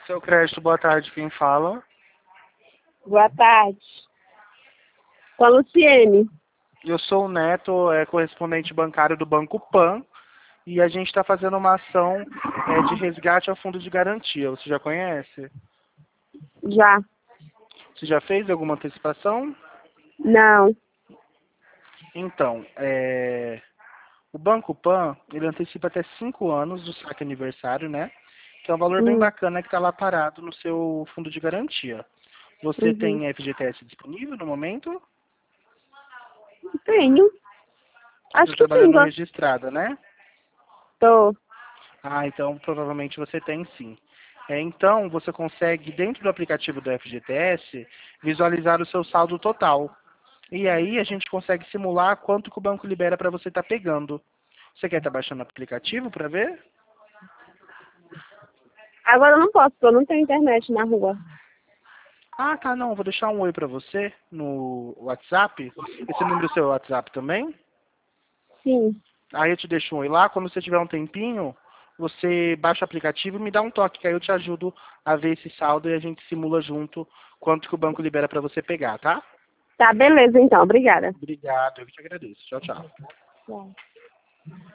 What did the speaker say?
Seu crédito, boa tarde, quem fala? Boa tarde. Com a Luciene. Eu sou o Neto, correspondente bancário do Banco Pan, e a gente está fazendo uma ação de resgate ao fundo de garantia. Você já conhece? Já. Você já fez alguma antecipação? Não. Então, o Banco Pan, ele antecipa até 5 anos do saque aniversário, né? Que é um valor bem Hum. bacana que está lá parado no seu fundo de garantia. Você Uhum. tem FGTS disponível no momento? Tenho. Você Acho está que sim, trabalhando registrada, né? gostou. Ah, então provavelmente você tem sim. Então, você consegue, dentro do aplicativo do FGTS, visualizar o seu saldo total. E aí a gente consegue simular quanto que o banco libera para você estar pegando. Você quer estar baixando o aplicativo para ver? Agora eu não posso, porque eu não tenho internet na rua. Ah, tá, não. Vou deixar um oi para você no WhatsApp. Esse número é seu WhatsApp também? Sim. Aí eu te deixo um oi lá. Quando você tiver um tempinho, você baixa o aplicativo e me dá um toque, que aí eu te ajudo a ver esse saldo e a gente simula junto quanto que o banco libera para você pegar, tá? Tá, beleza então. Obrigada. Obrigado, eu que te agradeço. Tchau, tchau. Tchau.